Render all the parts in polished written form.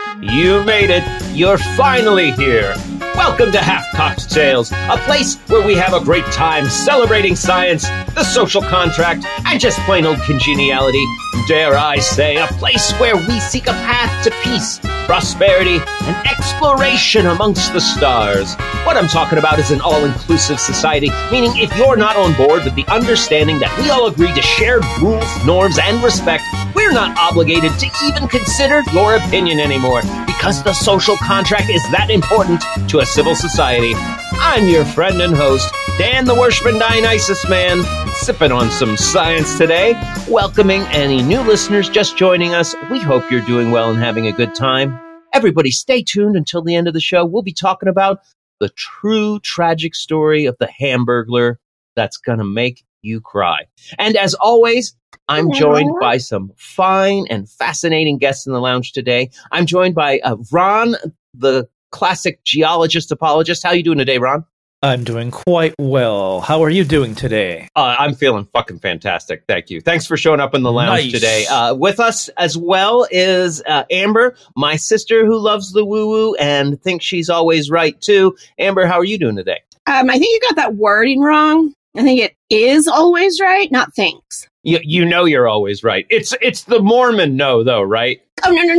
You made it. You're finally here. Welcome to Half-Cocked Tales, a place where we have a great time celebrating science, the social contract, and just plain old congeniality. Dare I say, a place where we seek a path to peace, prosperity, and exploration amongst the stars. What I'm talking about is an all-inclusive society, meaning if you're not on board with the understanding that we all agree to shared rules, norms, and respect, we're not obligated to even consider your opinion anymore, because the social contract is that important to a civil society. I'm your friend and host, Dan the Worshipman Dionysus Man, sipping on some science today, welcoming any new listeners just joining us. We hope you're doing well and having a good time. Everybody stay tuned until the end of the show. We'll be talking about the true tragic story of the Hamburglar that's going to make you cry. And as always, I'm joined by some fine and fascinating guests in the lounge today. I'm joined by Ron, the classic geologist apologist. How are you doing today, Ron? I'm doing quite well. How are you doing today? I'm feeling fucking fantastic. Thank you. Thanks for showing up in the lounge today. With us as well is Amber, my sister who loves the woo-woo and thinks she's always right, too. Amber, how are you doing today? I think you got that wording wrong. I think it is always right, not thanks. You know you're always right. It's the Mormon no, though, right? Oh, no.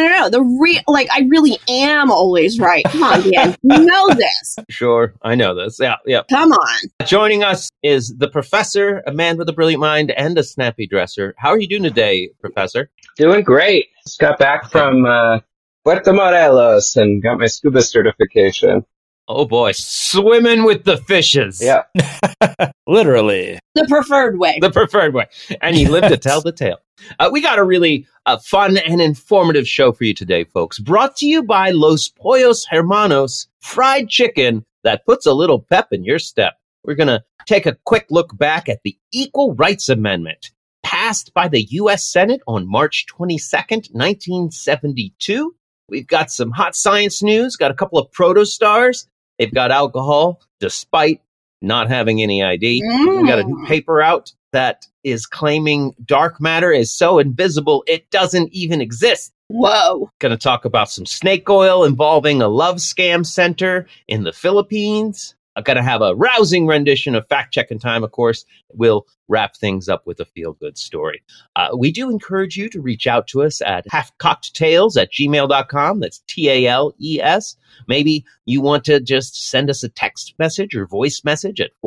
I really am always right. Come on, Dan. You know this. Sure, I know this. Yeah. Come on. Joining us is the professor, a man with a brilliant mind and a snappy dresser. How are you doing today, Professor? Doing great. Just got back from Puerto Morelos and got my scuba certification. Oh boy, swimming with the fishes. Yeah. Literally. The preferred way. The preferred way. And he lived to tell the tale. We got a really fun and informative show for you today, folks. Brought to you by Los Pollos Hermanos, fried chicken that puts a little pep in your step. We're going to take a quick look back at the Equal Rights Amendment, passed by the U.S. Senate on March 22nd, 1972. We've got some hot science news, got a couple of protostars. They've got alcohol, despite not having any ID. We got a new paper out that is claiming dark matter is so invisible it doesn't even exist. Whoa. Going to talk about some snake oil involving a love scam center in the Philippines. I'm going to have a rousing rendition of Fact Checking Time, of course. We'll wrap things up with a feel-good story. We do encourage you to reach out to us at halfcocktales@gmail.com. That's TALES. Maybe you want to just send us a text message or voice message at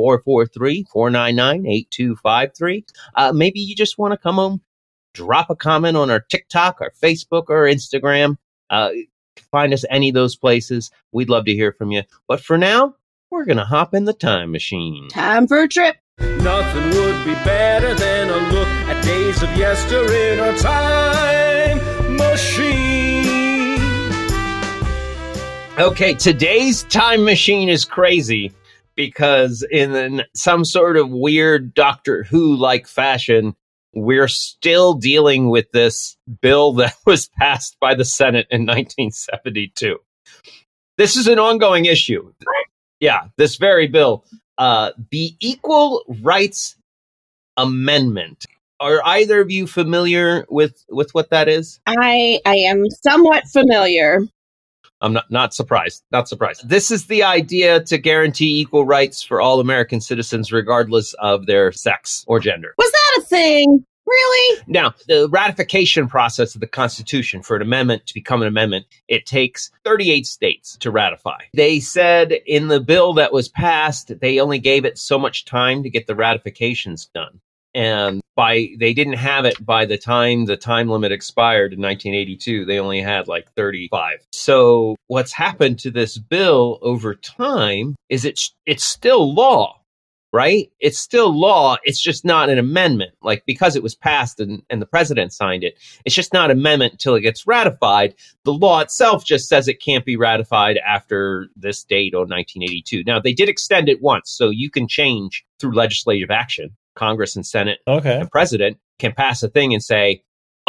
443-499-8253. Maybe you just want to come home, drop a comment on our TikTok, our Facebook, or Instagram. Find us any of those places. We'd love to hear from you. But for now, we're going to hop in the time machine. Time for a trip. Nothing would be better than a look at days of yester in a time machine. Okay, today's time machine is crazy because in some sort of weird Doctor Who-like fashion, we're still dealing with this bill that was passed by the Senate in 1972. This is an ongoing issue. Yeah, this very bill. The Equal Rights Amendment. Are either of you familiar with what that is? I am somewhat familiar. I'm not surprised. Not surprised. This is the idea to guarantee equal rights for all American citizens, regardless of their sex or gender. Was that a thing? Really? Now, the ratification process of the Constitution for an amendment to become an amendment, it takes 38 states to ratify. They said in the bill that was passed, they only gave it so much time to get the ratifications done. And they didn't have it by the time limit expired in 1982. They only had like 35. So what's happened to this bill over time is it's still law. Right? It's still law. It's just not an amendment. Like, because it was passed and the president signed it, it's just not an amendment until it gets ratified. The law itself just says it can't be ratified after this date on 1982. Now, they did extend it once, so you can change through legislative action. Congress and Senate and the president can pass a thing and say,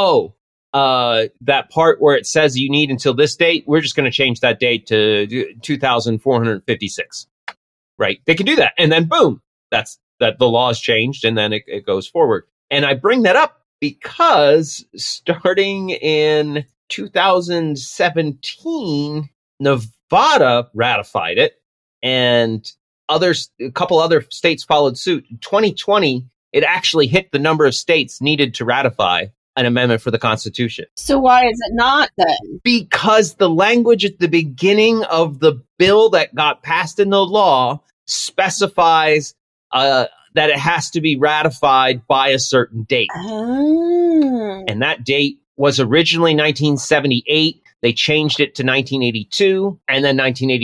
that part where it says you need until this date, we're just going to change that date to 2,456. Right? They can do that. And then boom. That the law has changed, and then it goes forward. And I bring that up because starting in 2017, Nevada ratified it, and a couple other states followed suit. In 2020, it actually hit the number of states needed to ratify an amendment for the Constitution. So why is it not then? Because the language at the beginning of the bill that got passed into law specifies that it has to be ratified by a certain date. Oh. And that date was originally 1978. They changed it to 1982, and then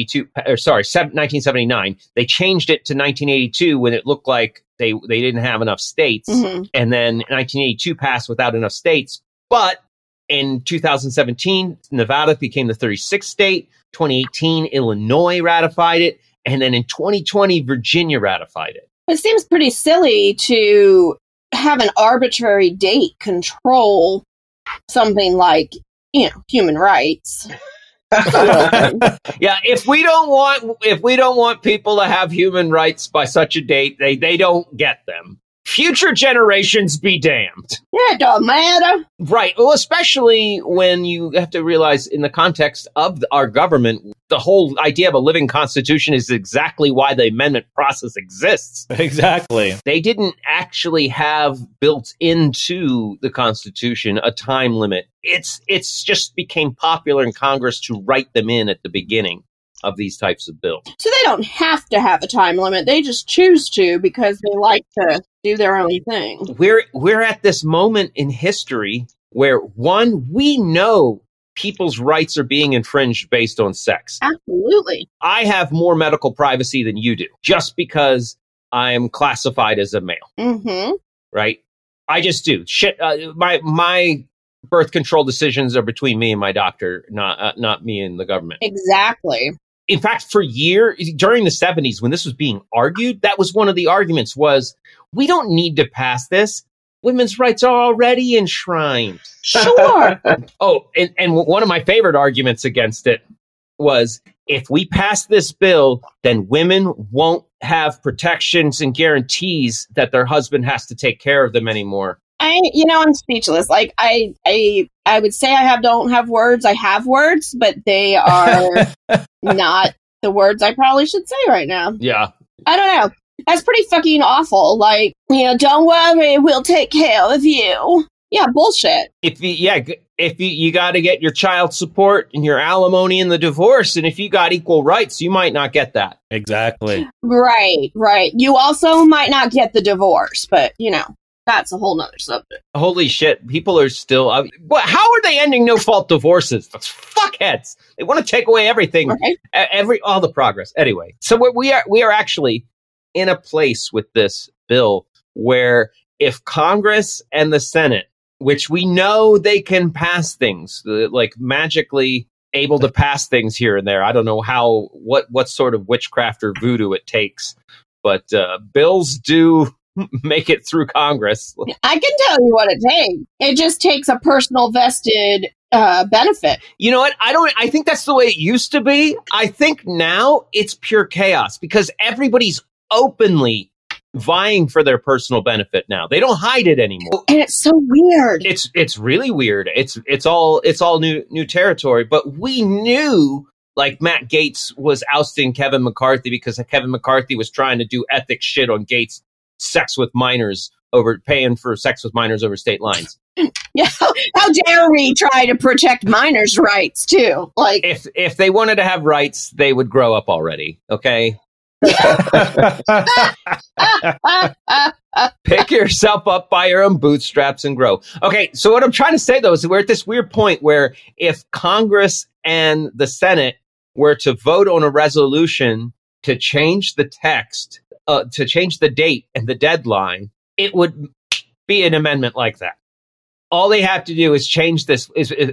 1979. They changed it to 1982 when it looked like they didn't have enough states. Mm-hmm. And then 1982 passed without enough states. But in 2017, Nevada became the 36th state. 2018, Illinois ratified it. And then in 2020, Virginia ratified it. It seems pretty silly to have an arbitrary date control something like, human rights. Yeah, if we don't want people to have human rights by such a date, they don't get them. Future generations be damned. Yeah, it don't matter. Right. Well, especially when you have to realize in the context of our government, the whole idea of a living constitution is exactly why the amendment process exists. Exactly. They didn't actually have built into the Constitution a time limit. It's just became popular in Congress to write them in at the beginning of these types of bills. So they don't have to have a time limit. They just choose to because they like to do their own thing. We're at this moment in history where, one, we know people's rights are being infringed based on sex. Absolutely. I have more medical privacy than you do just because I'm classified as a male. Mm-hmm. Right? I just do. My birth control decisions are between me and my doctor, not me and the government. Exactly. In fact, for years, during the 70s, when this was being argued, that was one of the arguments was, we don't need to pass this. Women's rights are already enshrined. Sure. Oh, and one of my favorite arguments against it was, if we pass this bill, then women won't have protections and guarantees that their husband has to take care of them anymore. I'm speechless. Like I would say don't have words. I have words, but they are not the words I probably should say right now. Yeah. I don't know. That's pretty fucking awful. Like, don't worry, we'll take care of you. Yeah, bullshit. If you got to get your child support and your alimony in the divorce, and if you got equal rights, you might not get that. Exactly. Right. You also might not get the divorce, but that's a whole nother subject. Holy shit! People are still. How are they ending no-fault divorces? Those fuckheads. They want to take away everything, right? All the progress. Anyway, so we are actually in a place with this bill where if Congress and the Senate, which we know they can pass things, like magically able to pass things here and there. I don't know what sort of witchcraft or voodoo it takes, but bills do make it through Congress. I can tell you what it takes. It just takes a personal vested benefit. You know what? I think that's the way it used to be. I think now it's pure chaos because everybody's openly vying for their personal benefit now. They don't hide it anymore. And it's so weird. It's really weird. It's all new territory, but we knew, like, Matt Gaetz was ousting Kevin McCarthy because Kevin McCarthy was trying to do ethics shit on Gaetz paying for sex with minors over state lines. Yeah, how dare we try to protect minors' rights too? Like, if they wanted to have rights, they would grow up already. Okay. Pick yourself up by your own bootstraps and grow. Okay, so what I'm trying to say, though, is we're at this weird point where if Congress and the Senate were to vote on a resolution to change the text, to change the date and the deadline, it would be an amendment like that. All they have to do is change this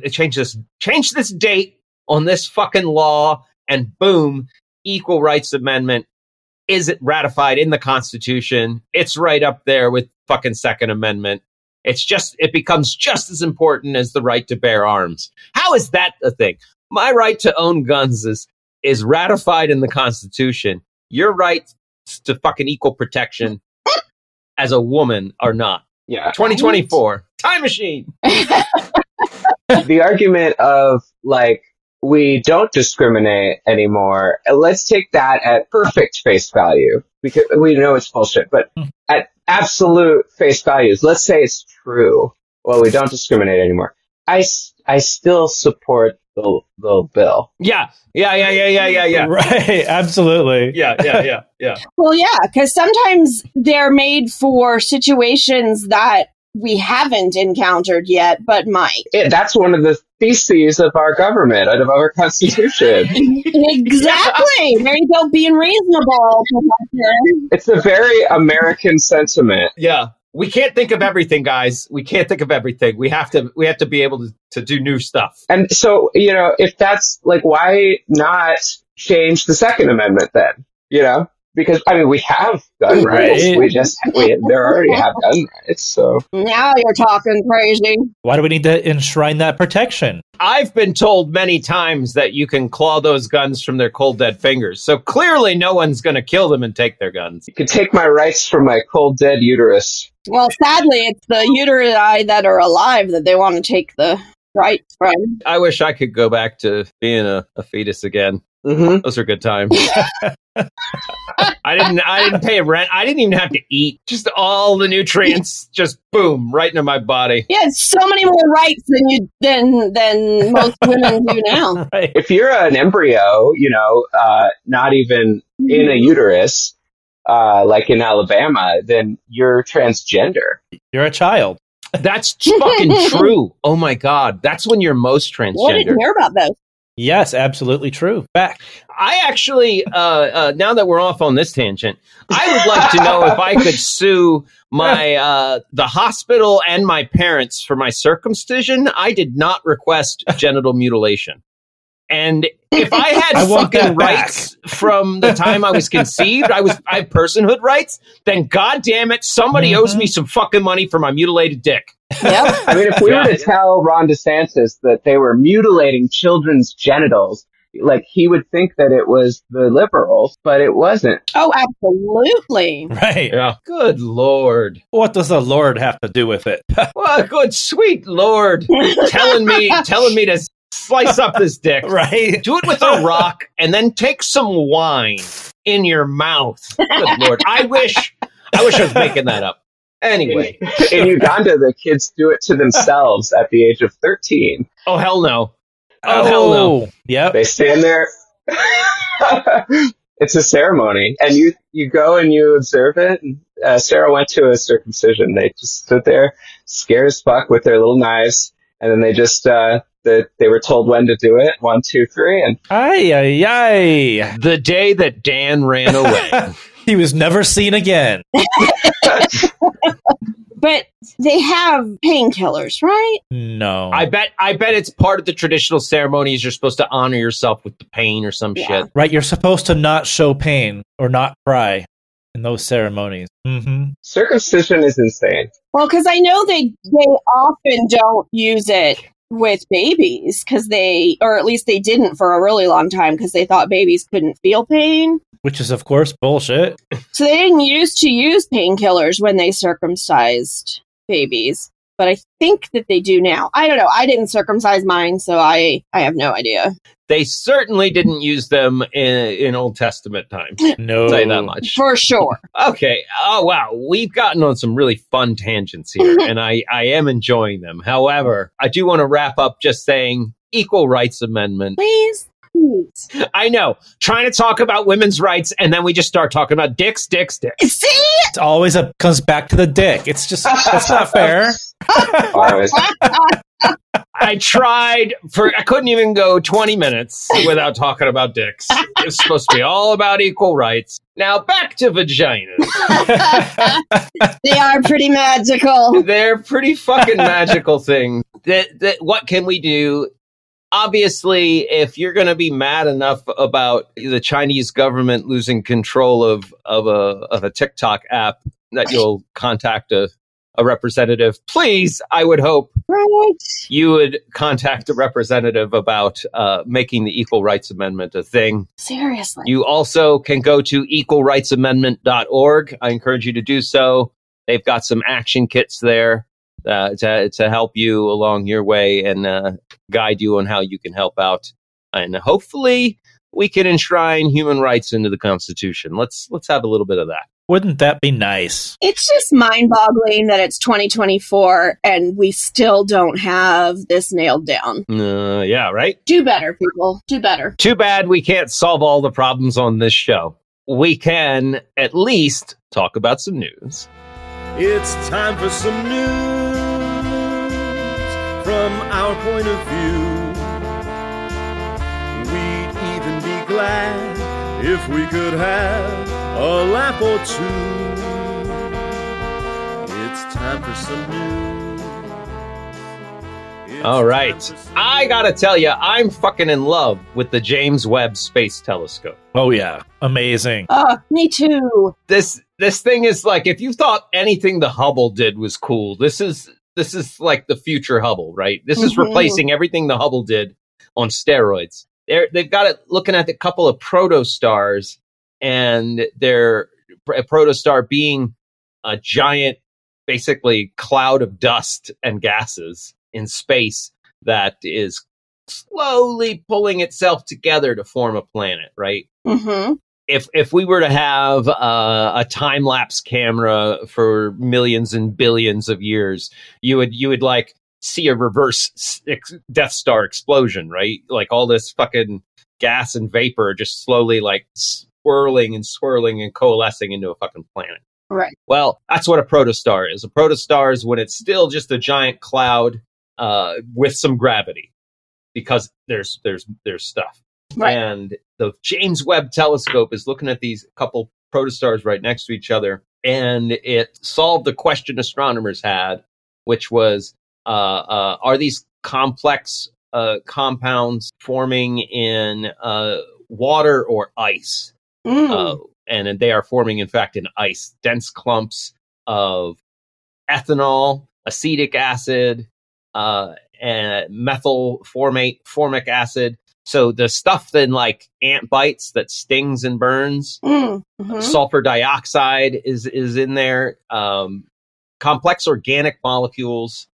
date on this fucking law, and boom, equal rights amendment. Is it ratified in the Constitution? It's right up there with fucking Second Amendment. It becomes just as important as the right to bear arms. How is that a thing? My right to own guns is ratified in the Constitution. Your right to fucking equal protection as a woman are not. Yeah. 2024. Time machine. the argument of like, we don't discriminate anymore. Let's take that at perfect face value, because we know it's bullshit, but at absolute face values, let's say it's true. Well, we don't discriminate anymore. I still support the bill. Yeah. Right, absolutely. Yeah. Well, yeah, because sometimes they're made for situations that we haven't encountered yet, but might. That's one of the theses of our government and of our constitution. Exactly. There you go, being reasonable, Professor. It's a very American sentiment. Yeah. We can't think of everything, guys. We can't think of everything. We have to be able to do new stuff. And so, if that's like, why not change the Second Amendment then? Because we have gun rights. Right. They already have gun rights. So Now you're talking crazy. Why do we need to enshrine that protection? I've been told many times that you can claw those guns from their cold, dead fingers. So clearly no one's going to kill them and take their guns. you can take my rights from my cold, dead uterus. Well, sadly, it's the uteri that are alive that they want to take the rights from. I wish I could go back to being a fetus again. Mm-hmm. Those are good times. I didn't pay rent. I didn't even have to eat. Just all the nutrients, just boom, right into my body. Yeah, it's so many more rights than most women do now. Right. If you're an embryo, not even in a uterus, like in Alabama, then you're transgender. You're a child. That's fucking true. Oh my God. That's when you're most What did transgender. you hear about those? Yes, absolutely true. Back. I actually, now that we're off on this tangent, I would like to know if I could sue my the hospital and my parents for my circumcision. I did not request genital mutilation. And if I had I want fucking that back. rights from the time I was conceived, I have personhood rights, then goddamn it, somebody owes me some fucking money for my mutilated dick. Yep. If we were to tell Ron DeSantis that they were mutilating children's genitals, like, he would think that it was the liberals, but it wasn't. Oh, absolutely. Right. Yeah. Good Lord. What does the Lord have to do with it? Well, good sweet Lord telling me to slice up this dick. Right. Do it with a rock and then take some wine in your mouth. Good Lord. I wish I was making that up. Anyway. In Uganda, the kids do it to themselves at the age of 13. Oh, hell no. Oh, hell no. Yep. They stand there. It's a ceremony, and you go and you observe it. And, Sarah went to a circumcision. They just stood there, scared as fuck with their little knives, and then they just they were told when to do it. 1, 2, 3, and Ay. The day that Dan ran away. He was never seen again. But they have painkillers, right? No. I bet it's part of the traditional ceremonies. You're supposed to honor yourself with the pain or some shit. Right, you're supposed to not show pain or not cry in those ceremonies. Mm-hmm. circumcision is insane. Well, because I know they often don't use it with babies or at least they didn't for a really long time because they thought babies couldn't feel pain. Which is, of course, bullshit. So they didn't used to use painkillers when they circumcised babies. But I think that they do now. I don't know. I didn't circumcise mine, so I have no idea. They certainly didn't use them in Old Testament times. No. I'll say that much. For sure. Okay. Oh, wow. We've gotten on some really fun tangents here, and I am enjoying them. However, I do want to wrap up just saying Equal Rights Amendment. Please. I know. Trying to talk about women's rights, and then we just start talking about dicks. See? It always comes back to the dick. It's just, that's not fair. I tried I couldn't even go 20 minutes without talking about dicks. It's supposed to be all about equal rights. Now back to vaginas. They are pretty magical. They're pretty fucking magical things. What can we do? Obviously, if you're going to be mad enough about the Chinese government losing control of a TikTok app, that you'll contact a representative, please, I would hope you would contact a representative about making the Equal Rights Amendment a thing. Seriously. You also can go to equalrightsamendment.org. I encourage you to do so. They've got some action kits there. to help you along your way and guide you on how you can help out. And hopefully we can enshrine human rights into the Constitution. Let's have a little bit of that. Wouldn't that be nice? It's just mind-boggling that it's 2024 and we still don't have this nailed down. Yeah, right? Do better, people. Do better. Too bad we can't solve all the problems on this show. We can at least talk about some news. It's time for some news from our point of view. We'd even be glad if we could have a laugh or two. It's time for some news. All right. I gotta tell you, I'm fucking in love with the James Webb Space Telescope. Oh, yeah. Amazing. Oh, me too. This thing is like, if you thought anything the Hubble did was cool, this is like the future Hubble, right? This is replacing everything the Hubble did on steroids. They've got it looking at a couple of protostars, and they're a protostar being a giant, basically cloud of dust and gases in space that is slowly pulling itself together to form a planet, right? Mm-hmm. If we were to have a time lapse camera for millions and billions of years, you would like see a reverse Death Star explosion, right? Like all this fucking gas and vapor just slowly like swirling and coalescing into a fucking planet. Right. Well, that's what a protostar is. A protostar is when it's still just a giant cloud with some gravity, because there's stuff. Right. And the James Webb Telescope is looking at these couple protostars right next to each other, and it solved the question astronomers had, which was, are these complex compounds forming in water or ice? And they are forming, in fact, in ice. Dense clumps of ethanol, acetic acid, and methyl formic acid. So the stuff that like ant bites that stings and burns, sulfur dioxide is in there, complex organic molecules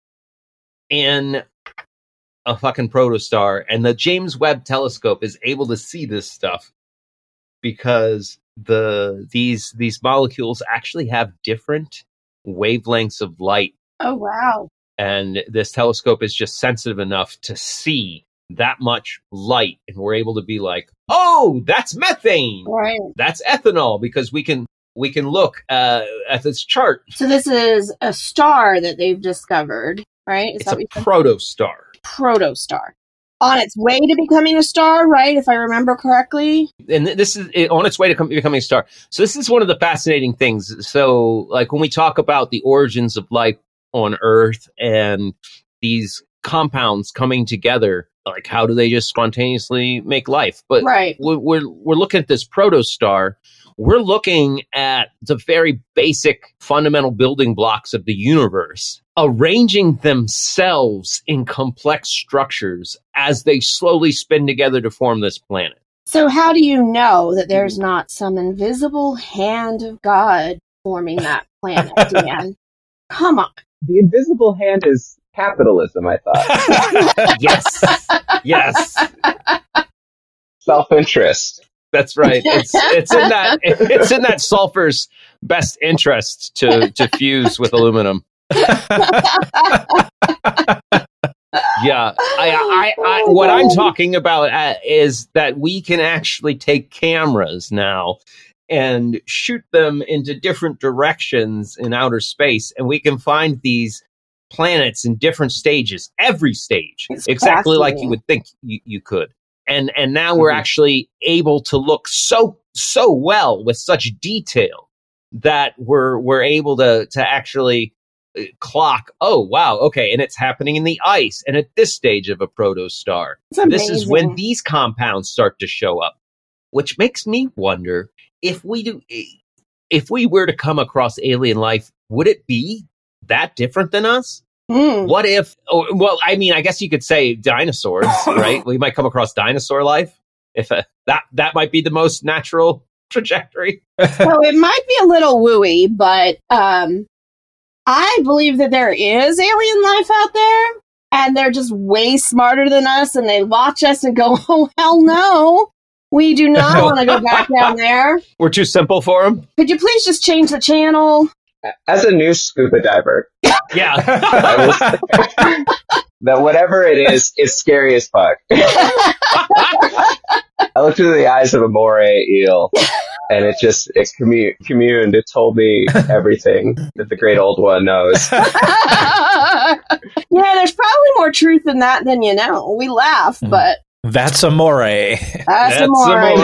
in a fucking protostar. And the James Webb Telescope is able to see this stuff because these molecules actually have different wavelengths of light. Oh, wow. And this telescope is just sensitive enough to see that much light, and we're able to be like, oh, that's methane, Right. that's ethanol, because we can look at this chart. So this is a star that they've discovered, right? It's a protostar. Protostar. On its way to becoming a star, right? If I remember correctly. And this is on its way to becoming a star. So this is one of the fascinating things. So like when we talk about the origins of life on Earth and these compounds coming together, like how do they just spontaneously make life? But right. we're looking at this protostar. We're looking at the very basic fundamental building blocks of the universe, arranging themselves in complex structures as they slowly spin together to form this planet. So how do you know that there's not some invisible hand of God forming that planet, Dan? Come on. The invisible hand is capitalism, I thought. Yes. Self-interest. That's right. It's in that sulfur's best interest to fuse with aluminum. Yeah, what I'm talking about is that we can actually take cameras now and shoot them into different directions in outer space, and we can find these planets in different stages, every stage, exactly like you would think you could. And now we're actually able to look so well with such detail that we're able to actually clock, oh wow, okay, and it's happening in the ice and at this stage of a protostar. This is when these compounds start to show up, which makes me wonder if we were to come across alien life, would it be that different than us? What if, well, I mean, I guess you could say dinosaurs, right? We might come across dinosaur life. If that might be the most natural trajectory. So it might be a little wooey, but I believe that there is alien life out there, and they're just way smarter than us, and they watch us and go, oh, hell no. We do not want to go back down there. We're too simple for them. Could you please just change the channel? As a new scuba diver, Yeah. that whatever it is, it's scary as fuck. I looked into the eyes of a moray eel, and it communed. It told me everything that the great old one knows. Yeah, there's probably more truth in that than you know. We laugh, but That's a moray. that's a moray.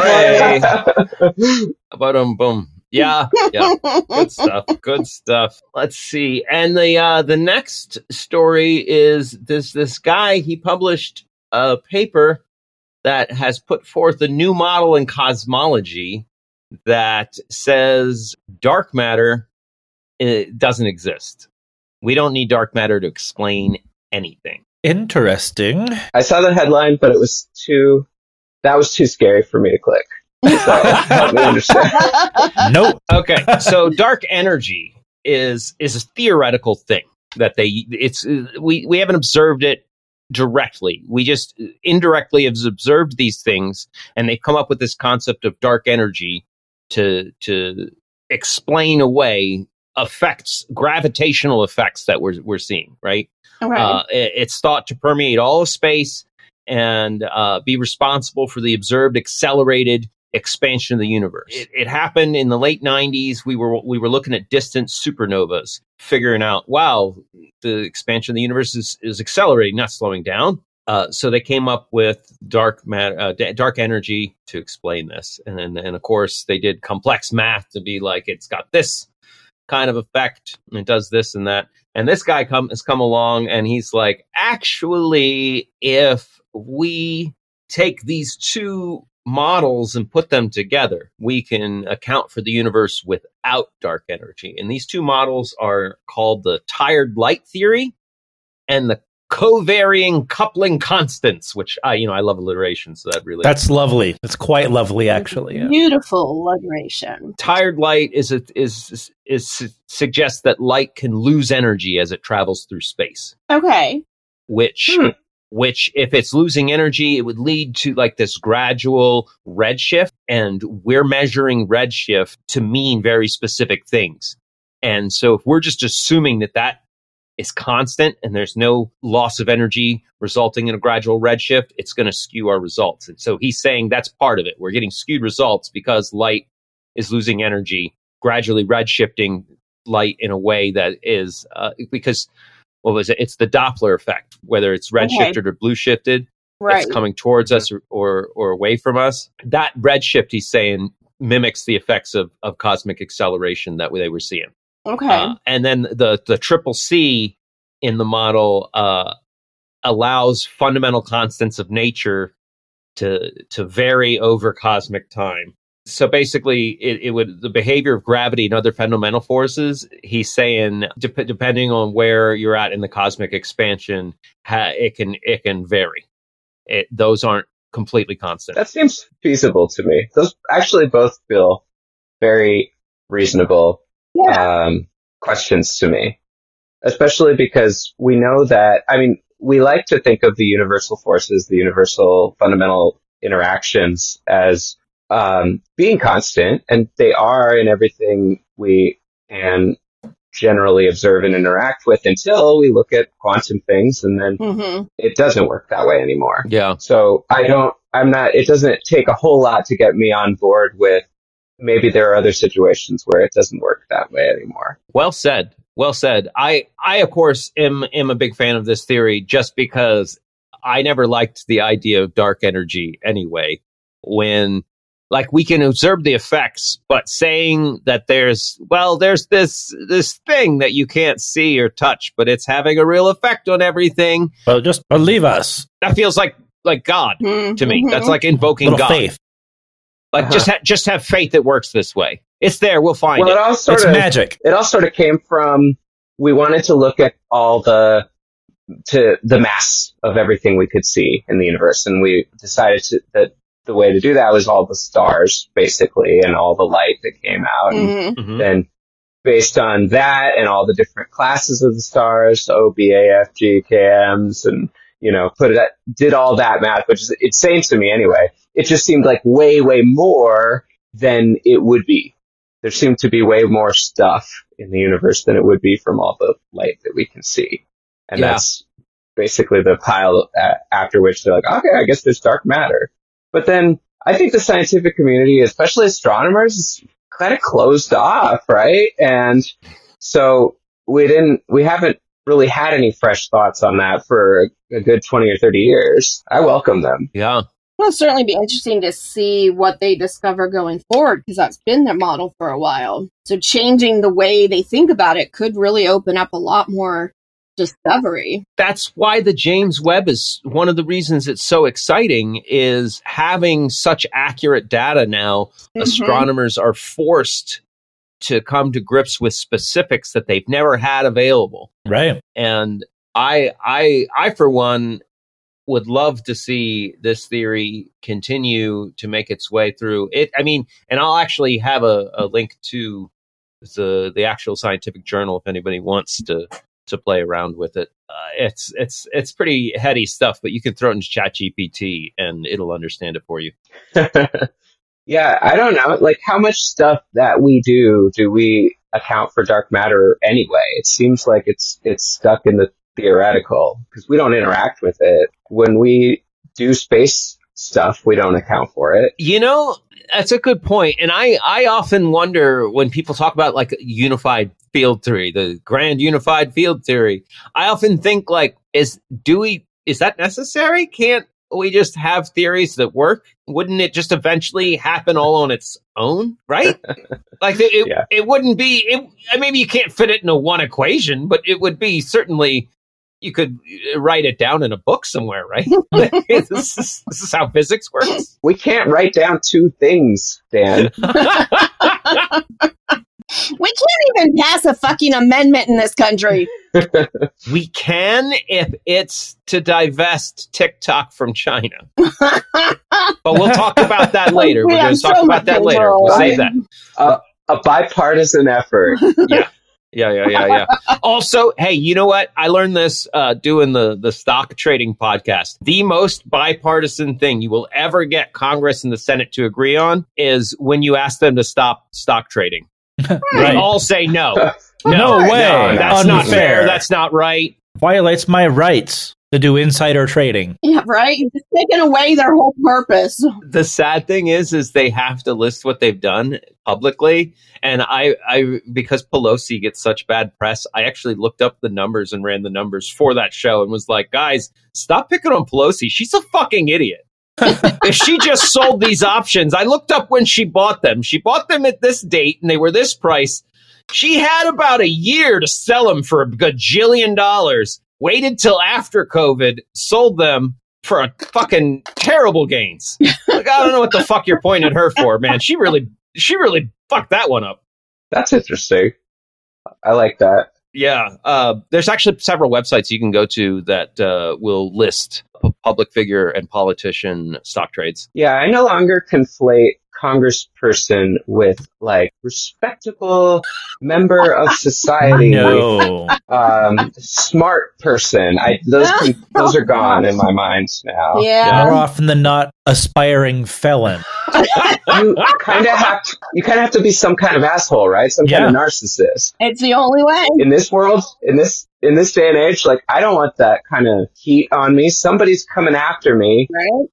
Boom. Yeah. Good stuff. Good stuff. Let's see. And the next story is this guy. He published a paper that has put forth a new model in cosmology that says dark matter doesn't exist. We don't need dark matter to explain anything. Interesting. I saw the headline, but that was too scary for me to click. So help me understand. Nope. Okay, so dark energy is a theoretical thing that we haven't observed it directly. We just indirectly have observed these things, and they've come up with this concept of dark energy to explain away gravitational effects that we're seeing, right? Okay. It's thought to permeate all of space and be responsible for the observed accelerated expansion of the universe. It happened in the late 90s. We were looking at distant supernovas, figuring out, wow, the expansion of the universe is accelerating, not slowing down. So they came up with dark energy to explain this, and of course they did complex math to be like, it's got this kind of effect, and it does this and that. And this guy has come along, and he's like, actually, if we take these two models and put them together, we can account for the universe without dark energy. And these two models are called the tired light theory and the covarying coupling constants, which I love alliteration, so that's lovely. It's quite lovely, actually. Yeah. Beautiful alliteration. Tired light suggests that light can lose energy as it travels through space. Okay. Which if it's losing energy, it would lead to like this gradual redshift, and we're measuring redshift to mean very specific things. And so if we're just assuming that is constant and there's no loss of energy resulting in a gradual redshift, it's going to skew our results. And so he's saying that's part of it. We're getting skewed results because light is losing energy, gradually redshifting light in a way that is because it's the Doppler effect, whether it's redshifted or blue shifted. Right. It's coming towards us or away from us. That redshift, he's saying, mimics the effects of cosmic acceleration that they were seeing. Okay. And then the triple C in the model allows fundamental constants of nature to vary over cosmic time. So basically, it would the behavior of gravity and other fundamental forces. He's saying, depending on where you're at in the cosmic expansion, it can vary. Those aren't completely constant. That seems feasible to me. Those actually both feel very reasonable questions to me, especially because we know that, we like to think of the universal forces, the universal fundamental interactions as being constant, and they are in everything we can generally observe and interact with until we look at quantum things, and then it doesn't work that way anymore. Yeah. So it doesn't take a whole lot to get me on board with maybe there are other situations where it doesn't work that way anymore. Well said. Well said. I of course am a big fan of this theory just because I never liked the idea of dark energy anyway. When we can observe the effects, but saying that there's this thing that you can't see or touch, but it's having a real effect on everything. Well, just believe us. That feels like God to me. That's like invoking God. Faith. Just have faith it works this way. It's there. We'll find it. It's magic. It all sort of came from, we wanted to look at all the mass of everything we could see in the universe. And we decided that the way to do that was all the stars, basically, and all the light that came out. And then based on that and all the different classes of the stars, O, B, A, F, G, K, M's, and, did all that math, which is insane to me anyway. It just seemed like way, way more than it would be. There seemed to be way more stuff in the universe than it would be from all the light that we can see. And that's basically the pile after which they're like, okay, I guess there's dark matter. But then I think the scientific community, especially astronomers, is kind of closed off, right? And so we haven't really had any fresh thoughts on that for a good 20 or 30 years. I welcome them. Yeah. It'll certainly be interesting to see what they discover going forward, because that's been their model for a while. So changing the way they think about it could really open up a lot more discovery. That's why the James Webb is one of the reasons it's so exciting, is having such accurate data now. Astronomers are forced to come to grips with specifics that they've never had available. Right. And I for one would love to see this theory continue to make its way through it. I mean, and I'll actually have a link to the actual scientific journal if anybody wants to play around with it. It's pretty heady stuff, but you can throw it into ChatGPT and it'll understand it for you. Yeah, I don't know. Like, how much stuff that we do we account for dark matter anyway? It seems like it's stuck in the theoretical because we don't interact with it. When we do space stuff, we don't account for it. That's a good point. And I often wonder when people talk about like unified field theory, the grand unified field theory, I often think like, is that necessary? Can't we just have theories that work? Wouldn't it just eventually happen all on its own? Right? Like it wouldn't be, maybe you can't fit it into one equation, but it would be certainly, you could write it down in a book somewhere, right? This is how physics works. We can't write down two things, Dan. We can't even pass a fucking amendment in this country. We can if it's to divest TikTok from China. But we'll talk about that later. We're going to talk about that later. We'll save that. A bipartisan effort. Yeah. Also, hey, you know what? I learned this doing the stock trading podcast. The most bipartisan thing you will ever get Congress and the Senate to agree on is when you ask them to stop stock trading. Right. They all say no. No way. That's not fair. That's not right. Violates my rights to do insider trading. Yeah, right? You're just taking away their whole purpose. The sad thing is they have to list what they've done publicly. And I because Pelosi gets such bad press, I actually looked up the numbers and ran the numbers for that show and was like, guys, stop picking on Pelosi. She's a fucking idiot. If she just sold these options, I looked up when she bought them. She bought them at this date and they were this price. She had about a year to sell them for a gajillion dollars, waited till after COVID, sold them for a fucking terrible gains. Like, I don't know what the fuck you're pointing at her for, man. She really fucked that one up. That's interesting. I like that. Yeah. There's actually several websites you can go to that will list public figure and politician stock trades. Yeah, I no longer conflate congressperson with like respectable member of society. No. Smart person. Those are gone in my mind now. Yeah. More often than not, aspiring felon. You kind of have to be some kind of asshole, right? Some kind of narcissist. It's the only way. In this world, in this day and age, like, I don't want that kind of heat on me. Somebody's coming after me. Right?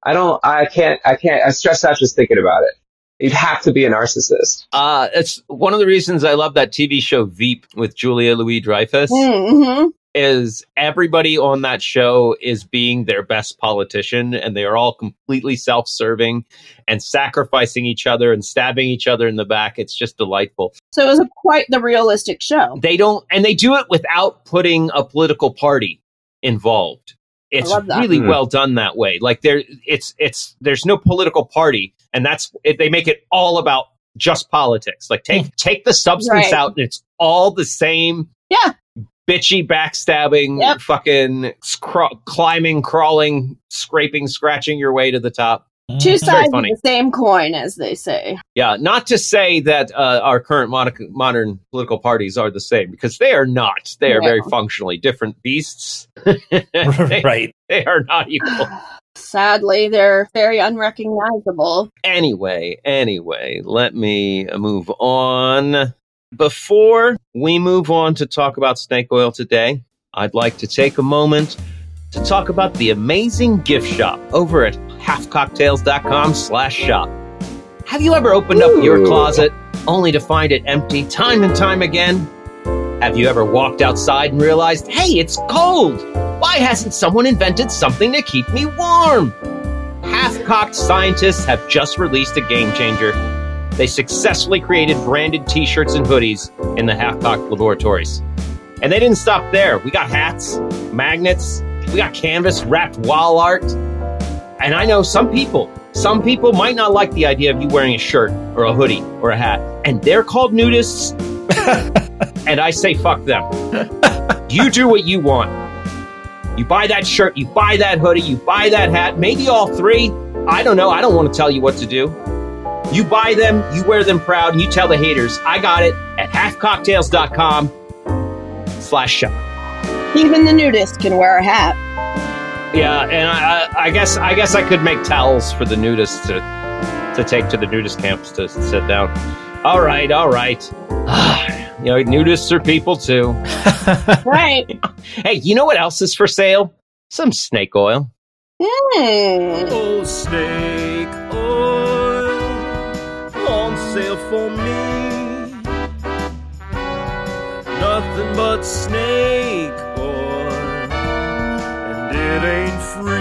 I stress out just thinking about it. You'd have to be a narcissist. It's one of the reasons I love that TV show Veep with Julia Louis-Dreyfus. Mm-hmm. Is everybody on that show is being their best politician, and they are all completely self-serving and sacrificing each other and stabbing each other in the back. It's just delightful. So it was quite the realistic show. They do it without putting a political party involved. It's really well done that way. Like there's no political party, and they make it all about just politics. Like take the substance out, and it's all the same. Yeah. Bitchy, backstabbing, fucking climbing, crawling, scraping, scratching your way to the top. Two It's very sides of funny. the same coin, as they say. Yeah, not to say that our current modern political parties are the same, because they are not. They are No. very functionally different beasts. they, Right. they are not equal. Sadly, they're very unrecognizable. Anyway, let me move on. Before we move on to talk about snake oil today, I'd like to take a moment to talk about the amazing gift shop over at halfcocktails.com/shop. Have you ever opened up your Ooh. closet only to find it empty time and time again? Have you ever walked outside and realized, hey, it's cold? Why hasn't someone invented something to keep me warm? Half-cocked scientists have just released a game changer. They successfully created branded t-shirts and hoodies in the Half-Cocked laboratories. And they didn't stop there. We got hats, magnets, we got canvas-wrapped wall art. And I know some people might not like the idea of you wearing a shirt or a hoodie or a hat. And they're called nudists. And I say fuck them. You do what you want. You buy that shirt, you buy that hoodie, you buy that hat, maybe all three. I don't know. I don't want to tell you what to do. You buy them, you wear them proud, and you tell the haters, I got it at halfcocktails.com/shop. Even the nudist can wear a hat. Yeah, and I guess I could make towels for the nudists to take to the nudist camps to sit down. All right. You know, nudists are people too. Right. Hey, you know what else is for sale? Some snake oil. Oh, snake oil on sale for me. Nothing but snake oil, and it ain't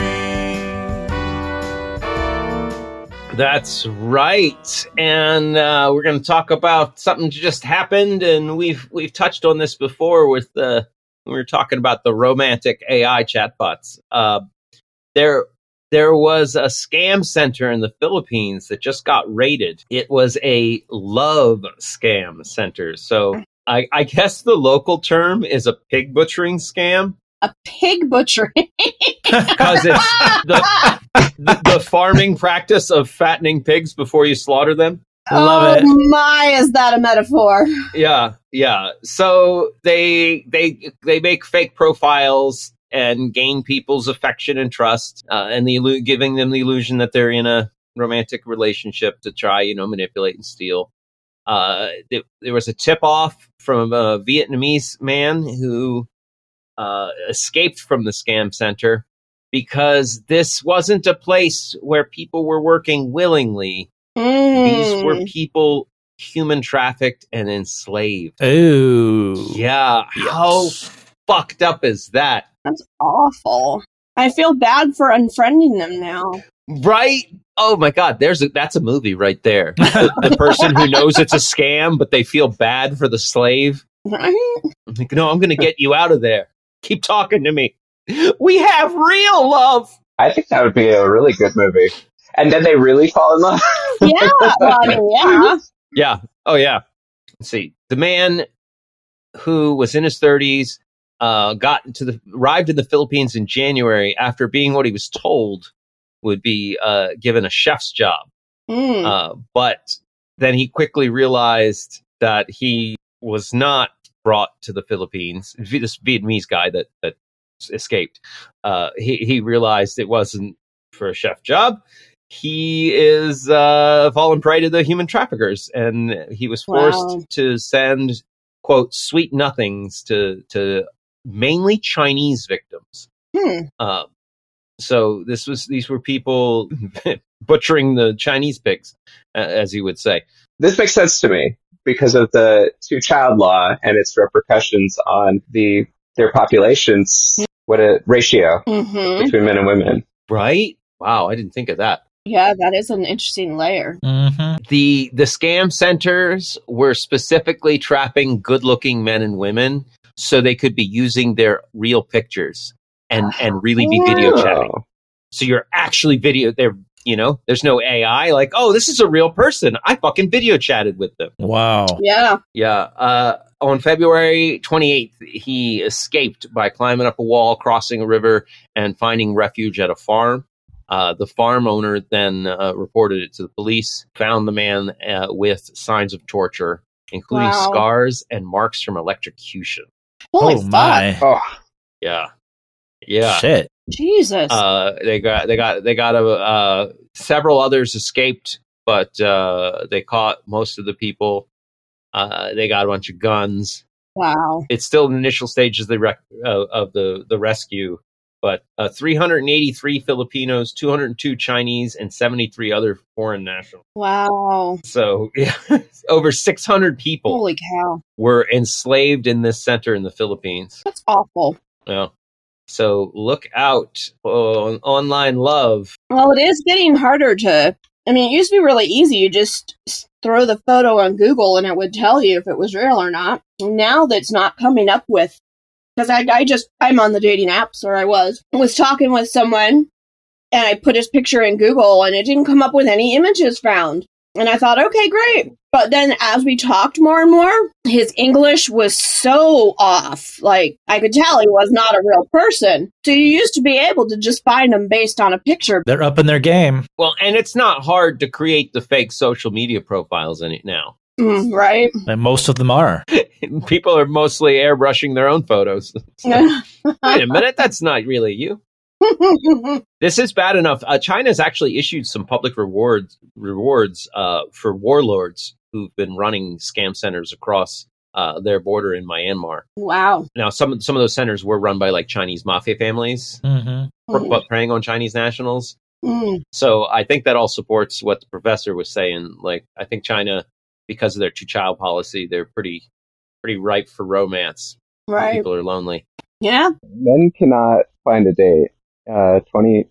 free. That's right. And we're going to talk about something that just happened, and we've touched on this before with we were talking about the romantic AI chatbots. There was a scam center in the Philippines that just got raided. It was a love scam center. So I guess the local term is a pig butchering scam, A pig butchery. because it's the farming practice of fattening pigs before you slaughter them. Love it. My, is that a metaphor? Yeah. So they make fake profiles and gain people's affection and trust, and giving them the illusion that they're in a romantic relationship to try, manipulate and steal. There was a tip-off from a Vietnamese man who escaped from the scam center because this wasn't a place where people were working willingly. These were people human trafficked and enslaved. Ooh. Yeah. How fucked up is that? That's awful. I feel bad for unfriending them now. Right? Oh my God, that's a movie right there. The person who knows it's a scam, but they feel bad for the slave. Right? I'm like, no, I'm going to get you out of there. Keep talking to me. We have real love. I think that would be a really good movie. And then they really fall in love. Yeah. Well, I mean, yeah. Yeah. Oh yeah. Let's see. The man who was in his 30s arrived in the Philippines in January after being what he was told would be given a chef's job. But then he quickly realized that he was not brought to the Philippines. This Vietnamese guy that escaped, he realized it wasn't for a chef job. He is fallen prey to the human traffickers, and he was forced to send, quote, sweet nothings to mainly Chinese victims. So these were people butchering the Chinese pigs, as you would say. This makes sense to me because of the two-child law and its repercussions on their populations. What a ratio between men and women. Right? Wow, I didn't think of that. Yeah, that is an interesting layer. Mm-hmm. The scam centers were specifically trapping good-looking men and women so they could be using their real pictures and really be video chatting. So you're actually there's no AI like, oh, this is a real person. I fucking video chatted with them. Wow. Yeah. Yeah. On February 28th, he escaped by climbing up a wall, crossing a river, and finding refuge at a farm. The farm owner then reported it to the police, found the man with signs of torture, including scars and marks from electrocution. Holy my. Oh, Yeah. Yeah. Shit. Jesus. They got several others escaped, but they caught most of the people. They got a bunch of guns. Wow. It's still in the initial stages of the rescue, but 383 Filipinos, 202 Chinese, and 73 other foreign nationals. Wow. So over 600 people Holy cow. were enslaved in this center in the Philippines. That's awful. Yeah. So look out on online love. Well, it is getting harder to. I mean, it used to be really easy. You just throw the photo on Google and it would tell you if it was real or not. Now that's not coming up with. Because I'm on the dating apps, or I was talking with someone and I put his picture in Google and it didn't come up with any images found. And I thought, okay, great. But then as we talked more and more, his English was so off. Like, I could tell he was not a real person. So you used to be able to just find him based on a picture. They're up in their game. Well, and it's not hard to create the fake social media profiles in it now. Right? And most of them are. People are mostly airbrushing their own photos. So, wait a minute, that's not really you. This is bad enough. China's actually issued some public rewards for warlords who've been running scam centers across their border in Myanmar. Wow. Now, some of those centers were run by like Chinese mafia families, but preying on Chinese nationals. So I think that all supports what the professor was saying. Like, I think China, because of their two-child policy, they're pretty ripe for romance. Right. People are lonely. Yeah. men cannot find a date. 22,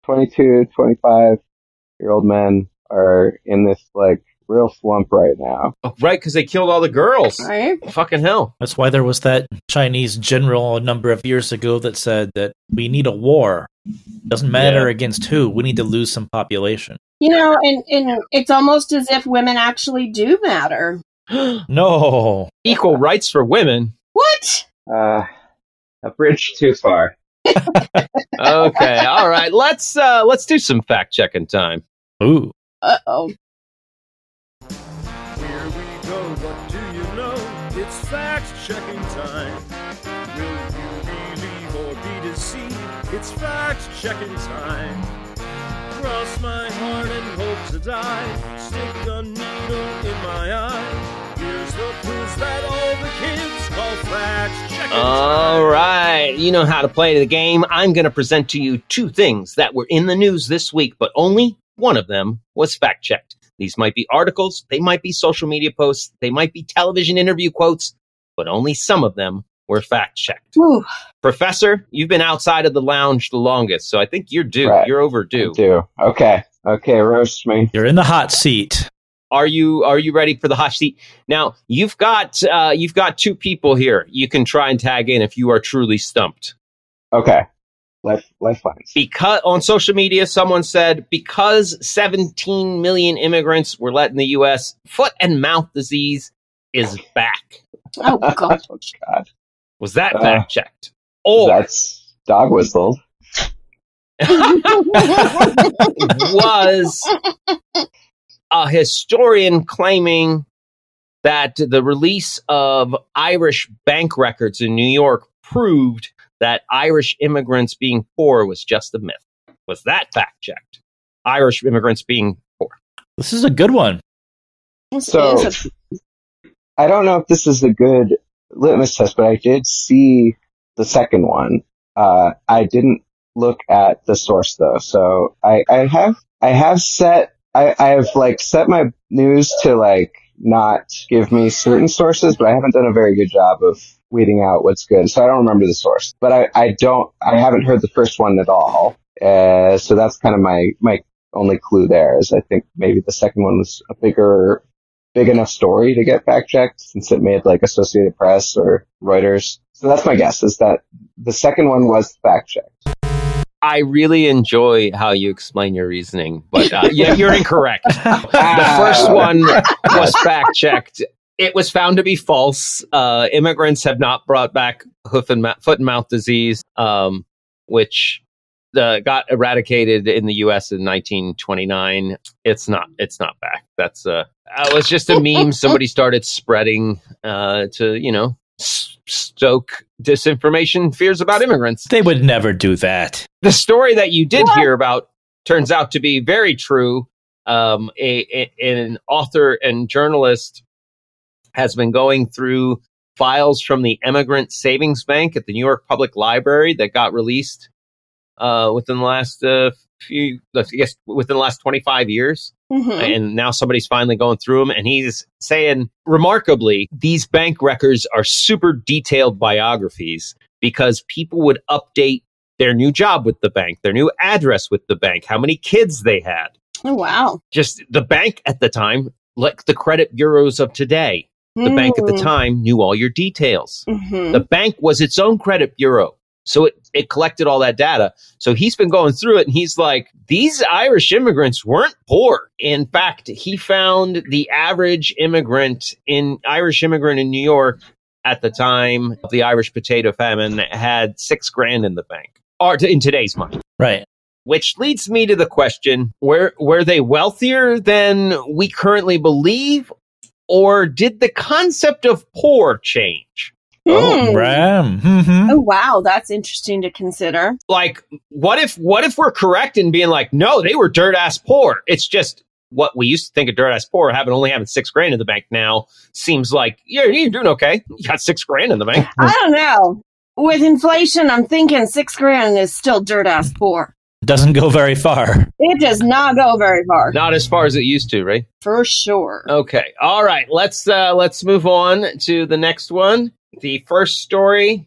25-year-old men are in this like real slump right now. Oh, right, because they killed all the girls. Right. Fucking hell. That's why there was that Chinese general a number of years ago that said that we need a war. Doesn't matter against who. We need to lose some population. You know, and it's almost as if women actually do matter. No. Equal rights for women. What? A bridge too far. Okay, all right. Let's do some fact checking time. Ooh. Uh-oh. Here we go, what do you know? It's fact-checking time. Will you believe or be deceived? It's fact-checking time. Cross my heart and hope to die. Stick a needle in my eye. Here's the quiz that all the kids call fact-checking All time. right, you know how to play the game. I'm going to present to you two things that were in the news this week, but only one of them was fact-checked. These might be articles, they might be social media posts, they might be television interview quotes, but only some of them were fact-checked. Whew. Professor, you've been outside of the lounge the longest, so I think you're due. Right. You're overdue. Okay, roast me. You're in the hot seat. Are you ready for the hot seat? Now, you've got two people here. You can try and tag in if you are truly stumped. Okay, lifelines. Because on social media, someone said because 17 million immigrants were let in the U.S., foot and mouth disease is back. Oh, God. Oh, God. Was that fact checked? Or That's dog whistled. was a historian claiming that the release of Irish bank records in New York proved that Irish immigrants being poor was just a myth? Was that fact checked? Irish immigrants being poor. This is a good one. So, I don't know if this is a good litmus test, but I did see the second one. I didn't look at the source though, so I have set my news to like not give me certain sources, but I haven't done a very good job of weeding out what's good, so I don't remember the source. But I haven't heard the first one at all, so that's kind of my only clue there. Is I think maybe the second one was a big enough story to get fact checked since it made like Associated Press or Reuters. So that's my guess, is that the second one was fact checked. I really enjoy how you explain your reasoning, but yeah, you're incorrect. The first one was fact checked. It was found to be false. Immigrants have not brought back foot and mouth disease, which got eradicated in the U.S. in 1929. It's not back. That's it was just a meme somebody started spreading to stoke disinformation fears about immigrants. They would never do that. The story that you did hear about turns out to be very true. An author and journalist has been going through files from the Immigrant Savings Bank at the New York Public Library that got released within the last within the last 25 years. Mm-hmm. And now somebody's finally going through them. And he's saying, remarkably, these bank records are super detailed biographies because people would update their new job with the bank, their new address with the bank, how many kids they had. Oh, wow. Just the bank at the time, like the credit bureaus of today. The bank at the time knew all your details. Mm-hmm. The bank was its own credit bureau. So it collected all that data. So he's been going through it and he's like, these Irish immigrants weren't poor. In fact, he found the average Irish immigrant in New York at the time of the Irish potato famine had $6,000 in the bank, or in today's money. Right. Which leads me to the question, were they wealthier than we currently believe? Or did the concept of poor change? Oh, Oh, wow. That's interesting to consider. Like, what if we're correct in being like, no, they were dirt ass poor. It's just what we used to think of dirt ass poor, only having $6,000 in the bank now seems like, yeah, you're doing okay. You got $6,000 in the bank. I don't know. With inflation, I'm thinking $6,000 is still dirt ass poor. Doesn't go very far. It does not go very far. Not as far as it used to, right? For sure. Okay. All right. Let's move on to the next one. The first story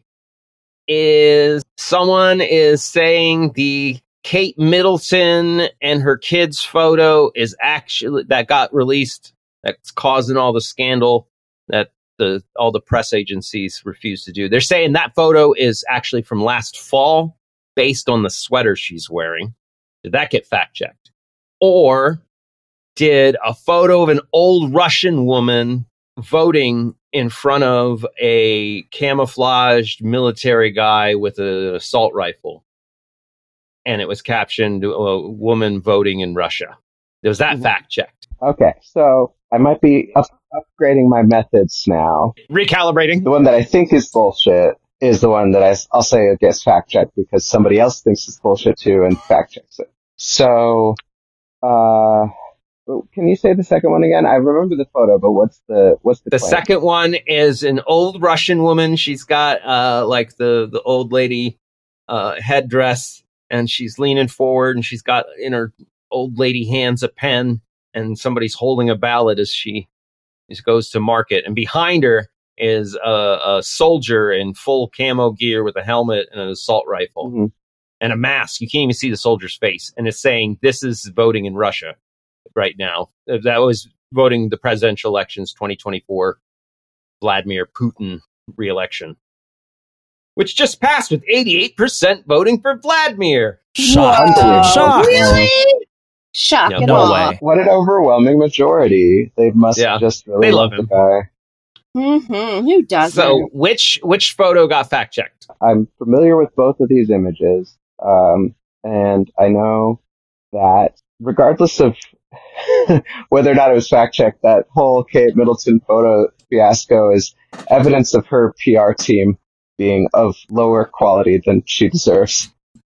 is someone is saying the Kate Middleton and her kids photo is actually that got released. That's causing all the scandal that all the press agencies refuse to do. They're saying that photo is actually from last fall based on the sweater she's wearing. Did that get fact checked? Or did a photo of an old Russian woman voting in front of a camouflaged military guy with an assault rifle, and it was captioned "A woman voting in Russia"? Was that fact checked? Okay, so I might be upgrading my methods now. Recalibrating. The one that I think is bullshit is the one that I'll say gets fact checked because somebody else thinks it's bullshit too and fact checks it. So, can you say the second one again? I remember the photo, but what's the The claim? second one is an old Russian woman. She's got like the old lady headdress, and she's leaning forward, and she's got in her old lady hands a pen, and somebody's holding a ballot as she goes to market. And behind her is a soldier in full camo gear with a helmet and an assault rifle and a mask. You can't even see the soldier's face. And it's saying, this is voting in Russia right now. That was voting the presidential elections 2024, Vladimir Putin re-election, which just passed with 88% voting for Vladimir. Shocked. Shocked. Really? Shock No, it no all. way. What an overwhelming majority. They must just really They love the him. guy. Who doesn't? So which photo got fact checked? I'm familiar with both of these images, and I know that regardless of whether or not it was fact checked, that whole Kate Middleton photo fiasco is evidence of her PR team being of lower quality than she deserves.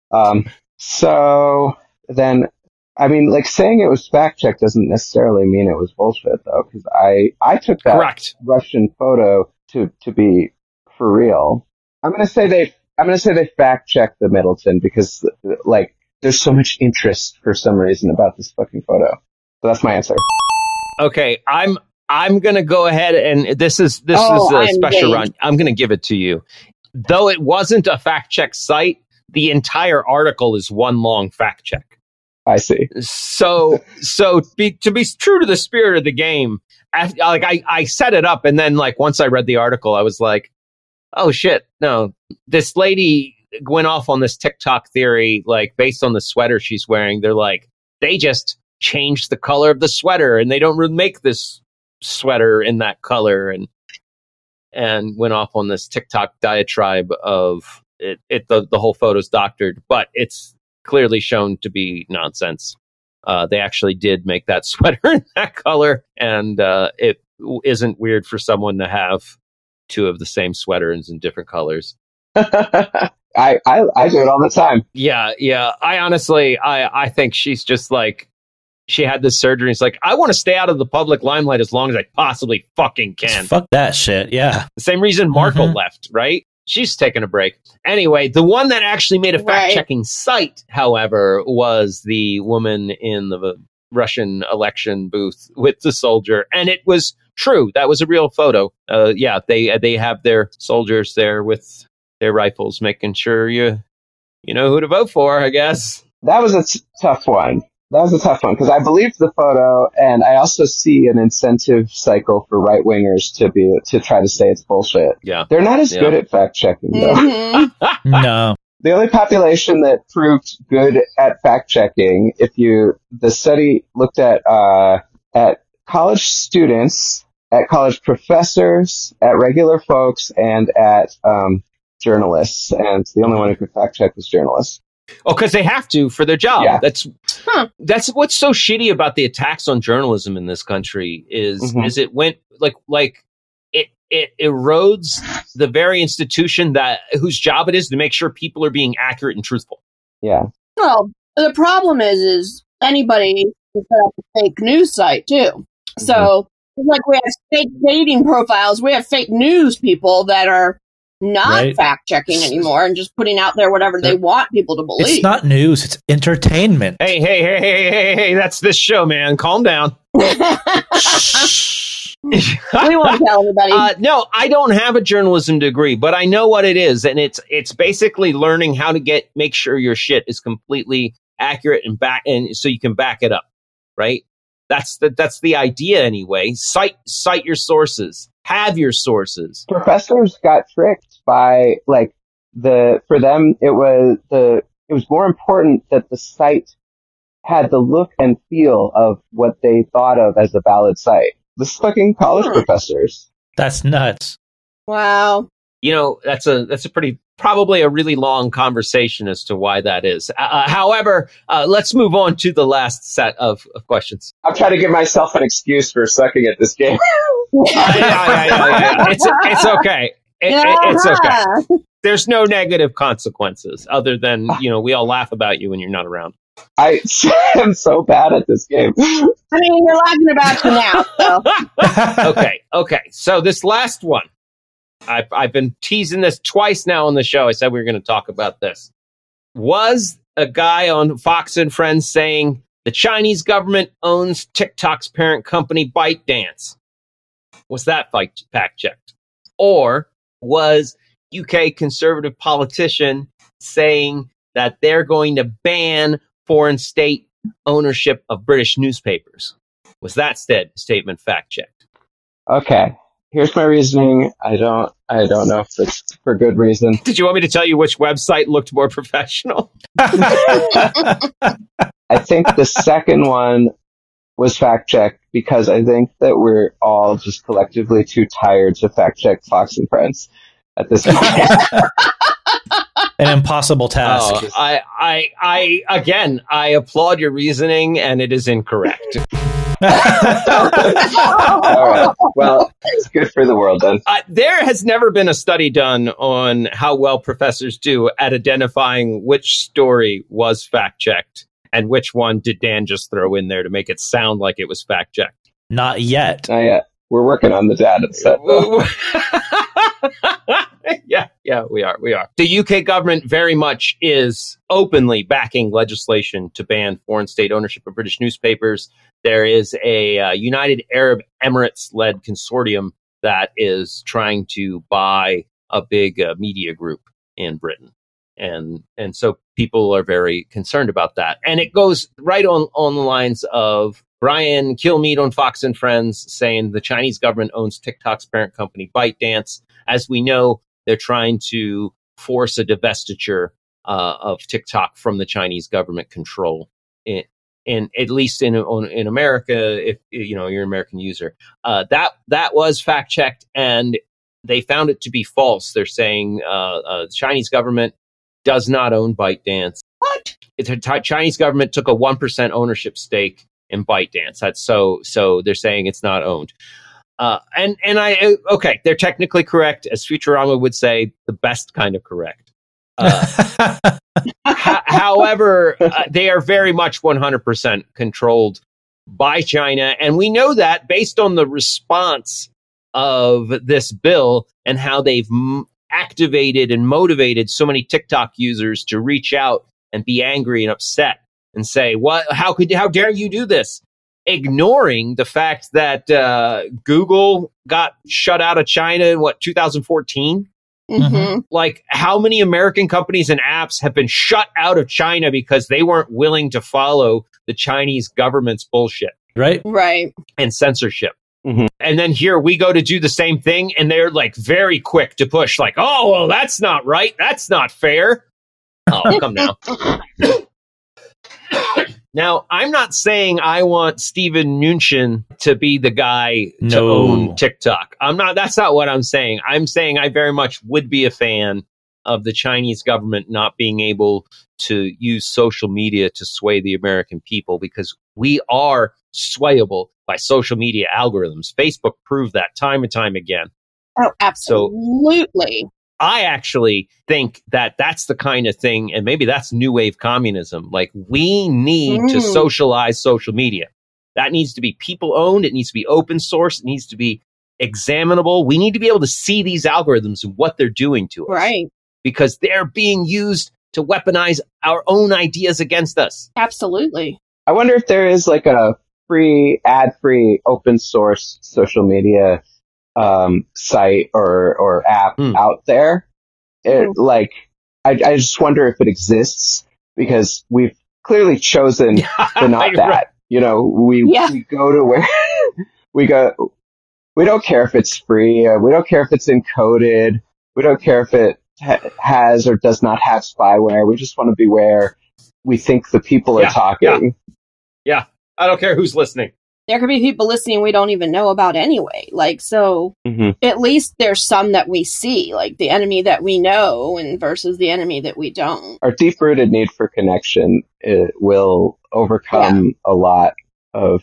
So then, I mean, like saying it was fact checked doesn't necessarily mean it was bullshit though, because I took that Correct. Russian photo to be for real. I'm gonna say they fact checked the Middleton because like there's so much interest for some reason about this fucking photo. So that's my answer. Okay, I'm gonna go ahead and this is a I'm special game. run. I'm gonna give it to you. Though it wasn't a fact check site, the entire article is one long fact check. I see. So to be true to the spirit of the game, I set it up, and then like once I read the article, I was like, oh shit, no, this lady went off on this TikTok theory, like based on the sweater she's wearing. They're like, they just changed the color of the sweater, and they don't really make this sweater in that color, and went off on this TikTok diatribe of it. The whole photo's doctored, but it's clearly shown to be nonsense. They actually did make that sweater in that color, and it isn't weird for someone to have two of the same sweaters in different colors. I do it all the time. Yeah. I honestly, I think she's just like, she had this surgery. It's like, I want to stay out of the public limelight as long as I possibly fucking can. Fuck that shit. Yeah. The same reason Markle left, right? She's taking a break. Anyway, the one that actually made a fact-checking site, however, was the woman in the Russian election booth with the soldier. And it was true. That was a real photo. Yeah, they have their soldiers there with their rifles, making sure you know who to vote for, I guess. That was a tough one. That was a tough one because I believed the photo, and I also see an incentive cycle for right wingers to try to say it's bullshit. Yeah, they're not as good at fact checking though. Mm-hmm. No, the only population that proved good at fact checking, the study looked at college students, at college professors, at regular folks, and at journalists, and the only one who could fact check was journalists. Oh, because they have to for their job. Yeah. That's what's so shitty about the attacks on journalism in this country is it went like it erodes the very institution whose job it is to make sure people are being accurate and truthful. Yeah. Well, the problem is anybody can set up a fake news site too. So like we have fake dating profiles, we have fake news people that are not fact-checking anymore and just putting out there whatever they want people to believe. It's not news, it's entertainment. Hey, that's this show, man. Calm down. We won't tell everybody. No, I don't have a journalism degree, but I know what it is, and it's basically learning how to make sure your shit is completely accurate and so you can back it up, right? That's the idea anyway. Cite your sources. Have your sources. Professors got tricked by for them it was more important that the site had the look and feel of what they thought of as a valid site. This fucking college professors. That's nuts. Wow. You know, that's a probably a really long conversation as to why that is. However, let's move on to the last set of questions. I'm trying to give myself an excuse for sucking at this game. Yeah. It's okay. It's okay. There's no negative consequences other than, we all laugh about you when you're not around. I am so bad at this game. I mean, you're laughing about you now. So. Okay. So this last one, I've been teasing this twice now on the show. I said we were going to talk about this. Was a guy on Fox and Friends saying the Chinese government owns TikTok's parent company ByteDance? Was that fact checked? Or was UK conservative politician saying that they're going to ban foreign state ownership of British newspapers? Was that statement fact checked? Okay. Here's my reasoning. I don't know if it's for good reason. Did you want me to tell you which website looked more professional? I think the second one was fact checked because I think that we're all just collectively too tired to fact check Fox and Friends at this point. An impossible task. Oh, I applaud your reasoning, and it is incorrect. All right. Well, it's good for the world then. There has never been a study done on how well professors do at identifying which story was fact-checked and which one did Dan just throw in there to make it sound like it was fact-checked. Not yet. Not yet. We're working on the data set, though. Yeah, we are. The UK government very much is openly backing legislation to ban foreign state ownership of British newspapers. There is a United Arab Emirates-led consortium that is trying to buy a big media group in Britain. And so people are very concerned about that. And it goes right on the lines of Brian Kilmeade on Fox and Friends saying the Chinese government owns TikTok's parent company, ByteDance. As we know, they're trying to force a divestiture of TikTok from the Chinese government control. And at least in America, if you're an American user, that was fact checked, and they found it to be false. They're saying the Chinese government does not own ByteDance. What? The Chinese government took a 1% ownership stake in ByteDance. That's so they're saying it's not owned. Okay, they're technically correct, as Futurama would say, the best kind of correct. However, they are very much 100% controlled by China, and we know that based on the response of this bill and how they've activated and motivated so many TikTok users to reach out and be angry and upset and say, "What? How dare you do this?" Ignoring the fact that Google got shut out of China in 2014. Mm-hmm. Like, how many American companies and apps have been shut out of China because they weren't willing to follow the Chinese government's bullshit, Right? Right. and censorship? Mhm. And then here we go to do the same thing, and they're like very quick to push, like, "Oh, well, that's not right. That's not fair." Oh, come now. Now, I'm not saying I want Steven Mnuchin to be the guy to No. own TikTok. That's not what I'm saying. I'm saying I very much would be a fan of the Chinese government not being able to use social media to sway the American people, because we are swayable by social media algorithms. Facebook proved that time and time again. Oh, absolutely. I actually think that that's the kind of thing, and maybe that's new wave communism. Like, we need to socialize social media. That needs to be people owned. It needs to be open source. It needs to be examinable. We need to be able to see these algorithms and what they're doing to us. Right. Because they're being used to weaponize our own ideas against us. Absolutely. I wonder if there is like a free, ad-free, open source social media site or app out there. Like, I just wonder if it exists, because we've clearly chosen to not that. Right. You know, we go to where we go. We don't care if it's free. We don't care if it's encoded. We don't care if it has or does not have spyware. We just want to be where we think the people are talking. Yeah. I don't care who's listening. There could be people listening we don't even know about anyway. Like, so Mm-hmm. at least there's some that we see, like the enemy that we know and versus the enemy that we don't. Our deep-rooted need for connection will overcome a lot of,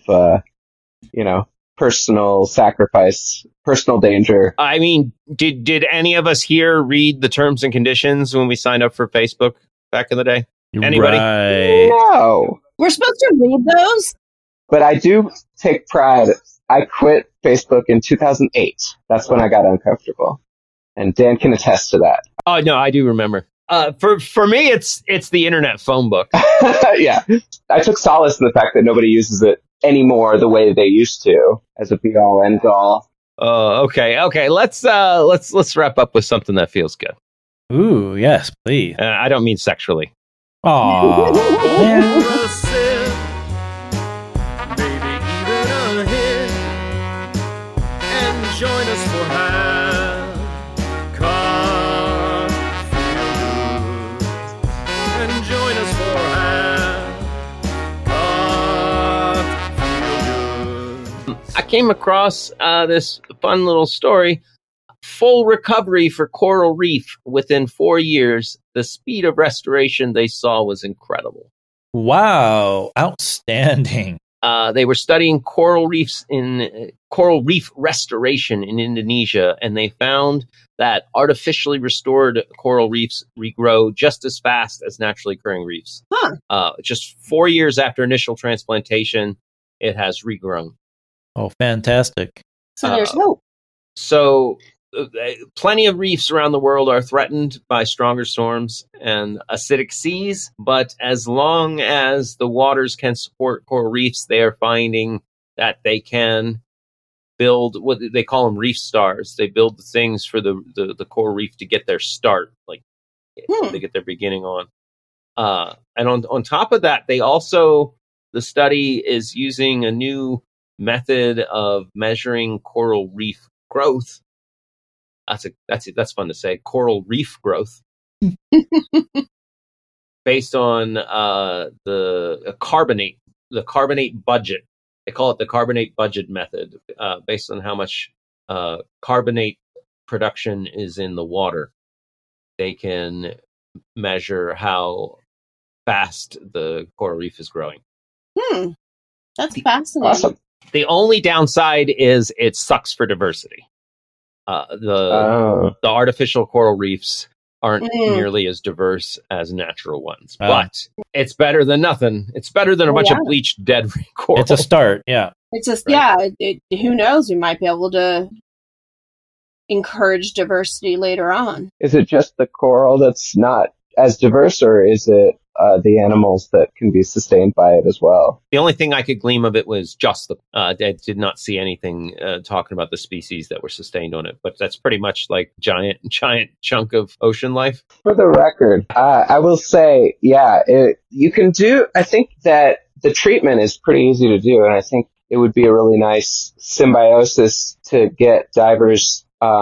personal sacrifice, personal danger. I mean, did any of us here read the terms and conditions when we signed up for Facebook back in the day? Anybody? Right. No. We're supposed to read those? But I do take pride. I quit Facebook in 2008. That's when I got uncomfortable. And Dan can attest to that. Oh, no, I do remember. For me, it's the internet phone book. Yeah. I took solace in the fact that nobody uses it anymore the way they used to as a be all end all. Oh, okay. Let's wrap up with something that feels good. Ooh, yes, please. I don't mean sexually. Aw. man. A sip, maybe even a hit, and join us for Coffee Good. And join us for Coffee Good. I came across this fun little story. Full recovery for coral reef within 4 years. The speed of restoration they saw was incredible. Wow. Outstanding. They were studying coral reef restoration in Indonesia, and they found that artificially restored coral reefs regrow just as fast as naturally occurring reefs. Just 4 years after initial transplantation, it has regrown. Oh, fantastic. So there's hope. So plenty of reefs around the world are threatened by stronger storms and acidic seas, but as long as the waters can support coral reefs, they are finding that they can build what they call them reef stars. They build the things for the coral reef to get their start, like to get their beginning on. And on top of that, the study is using a new method of measuring coral reef growth. That's fun to say. Coral reef growth, based on the carbonate budget. They call it the carbonate budget method, based on how much carbonate production is in the water. They can measure how fast the coral reef is growing. That's fascinating. Awesome. The only downside is it sucks for diversity. The artificial coral reefs aren't nearly as diverse as natural ones, but it's better than nothing. It's better than a bunch of bleached dead coral. It's a start, yeah. It's just, who knows? We might be able to encourage diversity later on. Is it just the coral that's not as diverse, or is it the animals that can be sustained by it as well? The only thing I could glean of it was just I did not see anything talking about the species that were sustained on it, but that's pretty much like giant chunk of ocean life. For the record, I will say, you can do, I think that the treatment is pretty easy to do, and I think it would be a really nice symbiosis to get divers,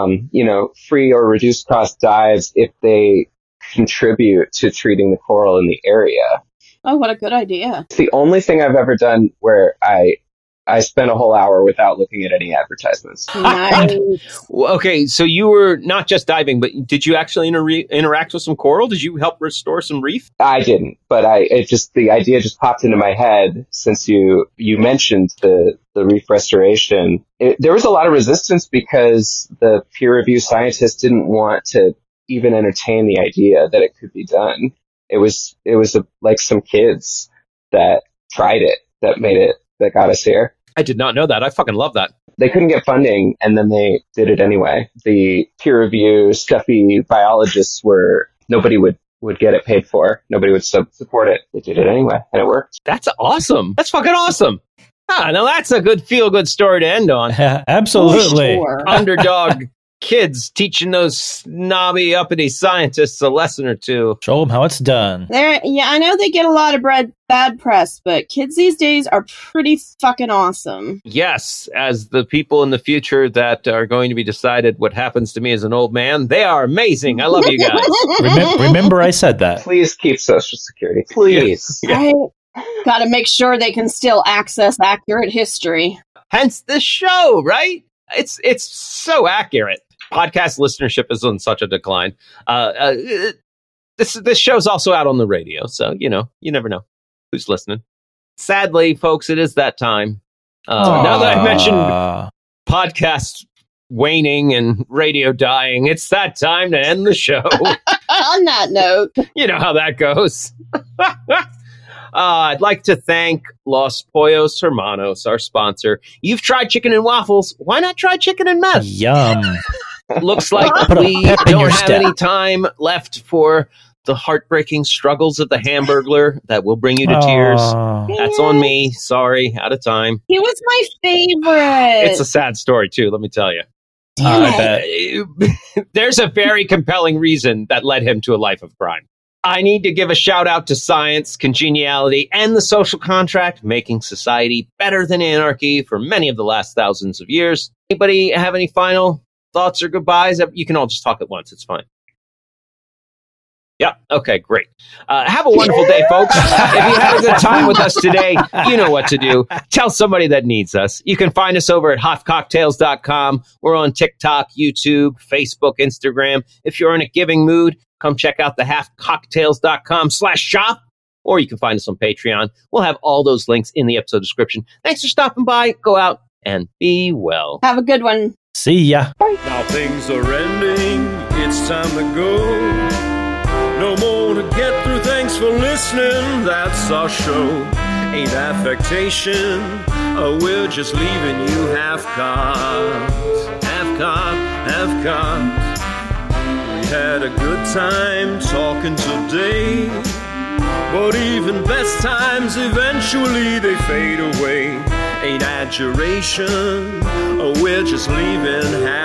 free or reduced cost dives if they contribute to treating the coral in the area. Oh, what a good idea. It's the only thing I've ever done where I spent a whole hour without looking at any advertisements. Nice. Okay, so you were not just diving, but did you actually interact with some coral? Did you help restore some reef? I didn't, but the idea just popped into my head since you mentioned the reef restoration. There was a lot of resistance because the peer review scientists didn't want to even entertain the idea that it could be done. It was like some kids that tried it, that got us here. I did not know that. I fucking love that. They couldn't get funding, and then they did it anyway. The peer review stuffy biologists nobody would get it paid for. Nobody would support it. They did it anyway, and it worked. That's awesome. That's fucking awesome. Now that's a good feel-good story to end on. Absolutely. Sure. Underdog kids teaching those snobby, uppity scientists a lesson or two. Show them how it's done. I know they get a lot of bad press, but kids these days are pretty fucking awesome. Yes, as the people in the future that are going to be decided what happens to me as an old man, they are amazing. I love you guys. Remember I said that. Please keep Social Security. Please. Yeah. Got to make sure they can still access accurate history. Hence this show, right? It's so accurate. Podcast listenership is on such a decline. This show's also out on the radio, so you never know who's listening. Sadly, folks, it is that time. Now that I mentioned podcasts waning and radio dying, it's that time to end the show. On that note, you know how that goes. I'd like to thank Los Pollos Hermanos, our sponsor. You've tried chicken and waffles. Why not try chicken and meth? Yum. Looks like we don't have any time left for the heartbreaking struggles of the Hamburglar that will bring you to tears. That's on me. Sorry, out of time. He was my favorite. It's a sad story, too, let me tell you. I bet. There's a very compelling reason that led him to a life of crime. I need to give a shout out to science, congeniality, and the social contract, making society better than anarchy for many of the last thousands of years. Anybody have any final thoughts or goodbyes? You can all just talk at once. It's fine. Yeah. Okay, great. Have a wonderful day, folks. If you had a good time with us today, you know what to do. Tell somebody that needs us. You can find us over at hotcocktails.com. We're on TikTok, YouTube, Facebook, Instagram. If you're in a giving mood, come check out the halfcocktails.com/shop, or you can find us on Patreon. We'll have all those links in the episode description. Thanks for stopping by. Go out and be well. Have a good one. See ya. Bye. Now things are ending, it's time to go. No more to get through, thanks for listening, that's our show. Ain't affectation, we're just leaving you half-cocked. We had a good time talking today, but even best times eventually they fade away. Ain't adjuration, we're just leaving half